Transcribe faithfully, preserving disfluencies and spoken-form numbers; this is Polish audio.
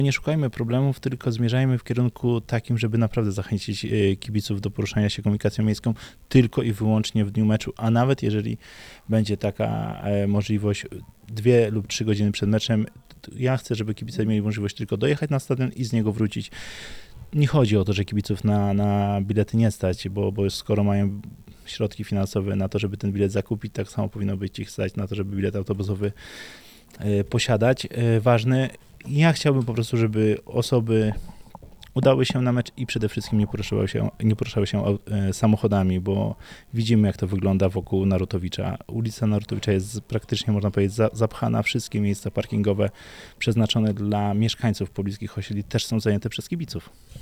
Nie szukajmy problemów, tylko zmierzajmy w kierunku takim, żeby naprawdę zachęcić kibiców do poruszania się komunikacją miejską tylko i wyłącznie w dniu meczu, a nawet jeżeli będzie taka możliwość dwie lub trzy godziny przed meczem, ja chcę, żeby kibice mieli możliwość tylko dojechać na stadion i z niego wrócić. Nie chodzi o to, że kibiców na, na bilety nie stać, bo, bo skoro mają środki finansowe na to, żeby ten bilet zakupić, tak samo powinno być ich stać na to, żeby bilet autobusowy posiadać. Ważny. Ja chciałbym po prostu, żeby osoby udały się na mecz i przede wszystkim nie poruszały się, nie poruszały się samochodami, bo widzimy, jak to wygląda wokół Narutowicza. Ulica Narutowicza jest praktycznie, można powiedzieć, zapchana. Wszystkie miejsca parkingowe przeznaczone dla mieszkańców pobliskich osiedli też są zajęte przez kibiców.